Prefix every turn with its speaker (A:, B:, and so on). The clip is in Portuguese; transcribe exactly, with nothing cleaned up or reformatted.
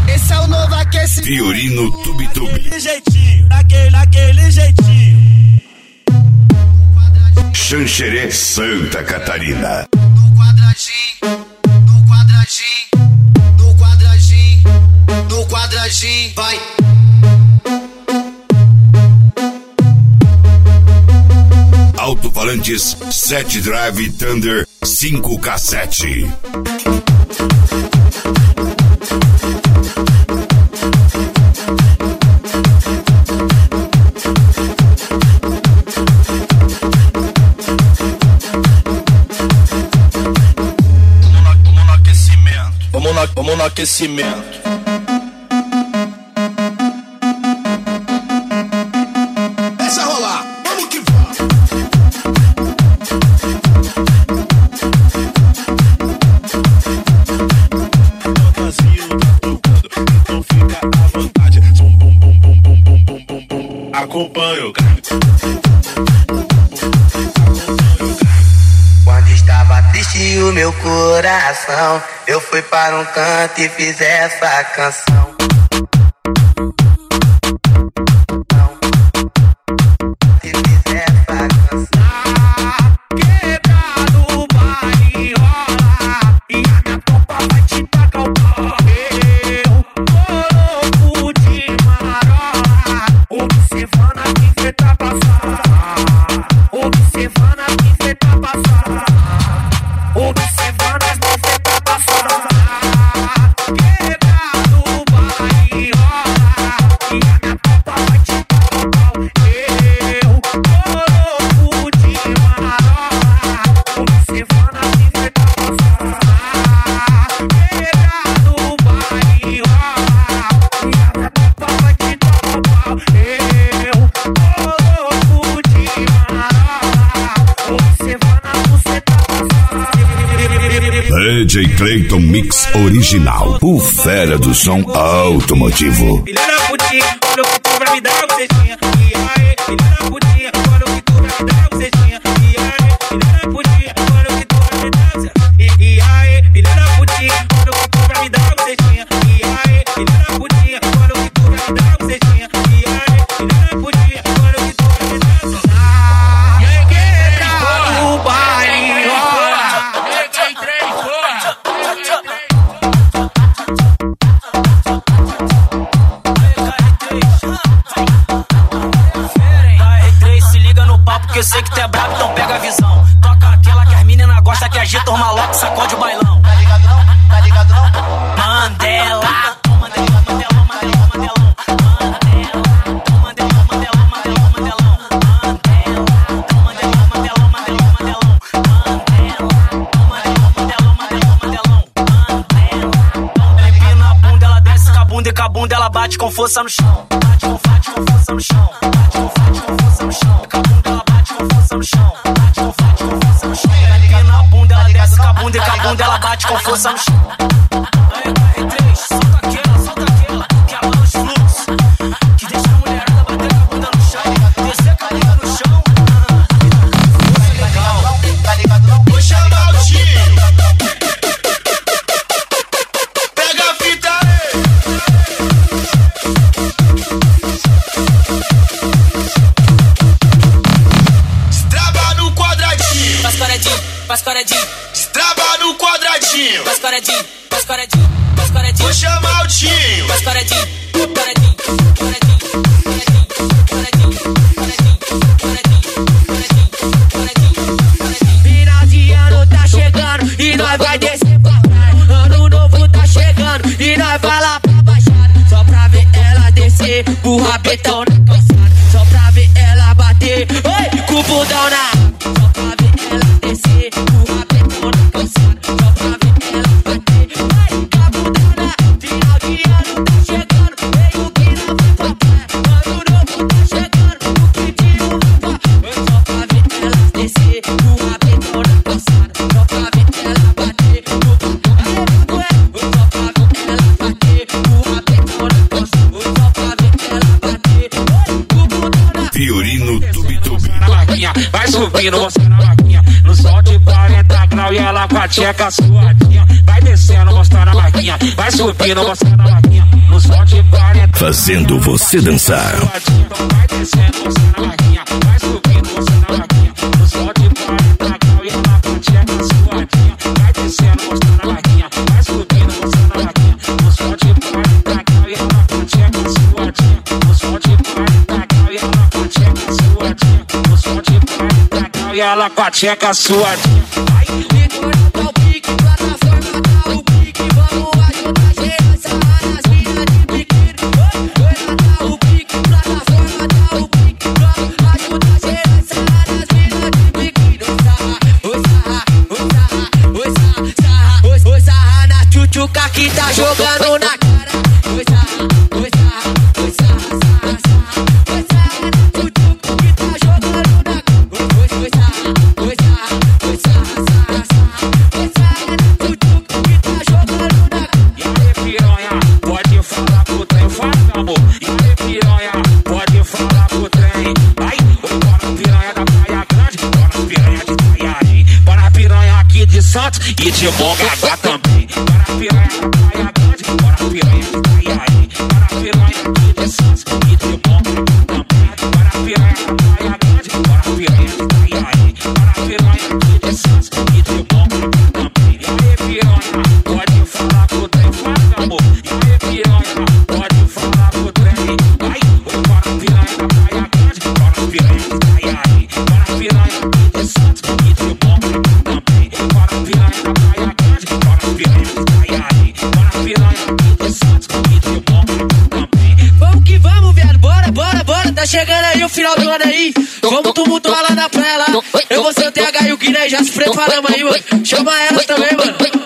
A: Esse é o novo aquecimento.
B: Fiorino Tube Tube.
C: Daquele jeitinho, daquele, daquele jeitinho.
B: Xanxerê, Santa Catarina.
A: No quadradinho, no quadradinho, no quadradinho, no quadradinho, vai.
B: Alto-falantes sete Drive Thunder cinco K sete.
C: Vamos no, vamos no aquecimento.
A: Deixa rolar, vamos que vamos.
C: Vazio tá tocando, então fica à vontade. Bum bum bum bum bum bum bum bum bum. Acompanha o grave.
D: Quando estava triste o meu coração, eu fui para um canto e fiz essa canção. E fiz essa canção.
E: Quebra no baile rola e a minha tropa vai te tacar o pau. Eu tô louco de marola, observando a quem cê tá passando, observando a quem cê tá passando, observando as mãos cê tá passando. Quebra no baile rola e a minha tropa vai te tacar o pau. Eu tô louco de marola, observando a quem cê tá passando. Quebra no baile rola e a minha tropa vai te tacar o pau. Eu tô louco de marola, observando a quem cê tá passando.
B: D J Clayton Mix Original. O fera do som automotivo.
E: Filha da putinha, olha o que tu vai me dar, você tinha. E aí, filha da putinha, olha o que tu vai me dar, você tinha. E aí, filha da putinha, olha o que tu vai me dar, você tinha. E aí, filha da putinha, olha o que tu vai me dar, você tinha. E aí, filha da putinha, olha o que tu vai me dar, você tinha. E aí, filha da putinha, olha o que tu vai me dar, você tinha. E aí, quebra o baile rola.
F: Porque eu sei que tu é brabo, então pega a visão. Toca aquela que as meninas gostam, que agita os malocos, sacode o bailão. Tá ligado não? Tá ligado não? Mandela. Mandelão, mandelão, mandelão, mandelão. Mandelão, mandelão, mandelão, mandelão, mandelão. Mandelão, mandelão, mandelão, mandelão. Mandelão, mandelão, mandelão, mandelão. Mandelão. Empina a bunda, ela desce com a bunda e com a bunda ela bate com força no chão. Bate com, bate com força no chão. Bate com, bate com força no chão. Com a bunda ela bate com força no chão. Bate com, bate com força no chão. Empina a bunda, ela desce com a bunda e com a bunda ela bate com força no chão. Aí, R três, solta aquela, solta aquela, que abala os fluxos, que deixa a mulherada bater com a bunda no chão, descer com a liga no chão.
C: Tá ligado não? Vou chamar o tio. Pega a fita aí. Destrava no quadradinho.
F: Faz paradinho, faz paradinho,
C: Destrava no quadradinho.
F: faz paradinho, faz paradinho, faz paradinho.
C: Vou chamar o tio.
F: Faz paradinho, paradinho, paradinho, paradinho, paradinho, paradinho, paradinho, paradinho, paradinho.
E: Final de ano tá chegando e nós vai descer pra praia. Ano novo tá chegando e nós vai lá pra baixada. Só pra ver ela descer, o rabetão na calçada. Só pra ver ela bater, oi, com o bundão na. Só pra ver ela descer, o rabetão na calçada. Só pra ver ela bater, oi, com a bundão na. Final de ano tá chegando, vem o que não vai pra praia. Ano novo tá chegando, o que de novo vai. Só pra ver ela descer, o rabetão na calçada. Só pra ver ela bater, no bundão. Só pra ver ela bater, o rabetão na calçada. Só pra ver ela bater, oi, com o bundão na.
B: Fiorino Tube Tube.
G: Vai subindo você na maquinha, no sol de quarenta graus e ela com a tcheca suadinha. Vai descendo, mostrando a maquinha, vai subindo você na maquinha. no sol de quarenta.
B: Fazendo você dançar.
G: Vai descendo, você na marquinha. Vai subindo, você na marquinha. No sol de quarenta graus e ela bate a suadinha. Vai descendo, você na marquinha. Vai subindo, você na marquinha. No sol de quarenta graus e ela bate a suadinha. No sol de quarenta graus e ela bate a suadinha. No sol de quarenta graus e ela bate a suadinha.
E: Tchuca que tá jogando na cara. Oi, sarra, oi, sarra, oi, sarra, sarra, sarra. Oi, sarra, tchuca que tá jogando na cara. Oi, oi, sarra, oi, sarra, oi, sarra, sarra, sarra. Oi, sarra, tchuca que tá jogando na cara.
G: E aí, piranha, pode falar pro trem, fala, amor. E aí, piranha, pode falar pro trem. Vai, oi, bora piranha da Praia Grande, bora piranha de Itaiaí, bora piranha aqui de Santos e de Mongaguá também. Bora piranha da Praia Grande, bora piranha de Itaiaí, bora piranha aqui de Santos e de Mongaguá também. Bora piranha da Praia Grande, bora piranha de Itaiaí, bora piranha aqui de Santos e de Mongaguá também. E aí, piranha, pode falar pro trem, fala, amor. E aí, piranha, pode falar pro trem. Vai, oi, bora piranha da Praia Grande, bora piranha de Itaiaí, bora piranha aqui de Santos e de Mongaguá também. Bora piranha da Praia Grande, bora piranha de Itaiaí, bora piranha aqui de Santos e de Mongaguá também.
E: Vamos que vamos, viado, bora, bora, bora. Tá chegando aí o final do ano aí. Vamos tumultuar lá na praia lá. Eu vou ser o T H e o Guiné, já se preparamos aí, mano. Chama ela também, mano.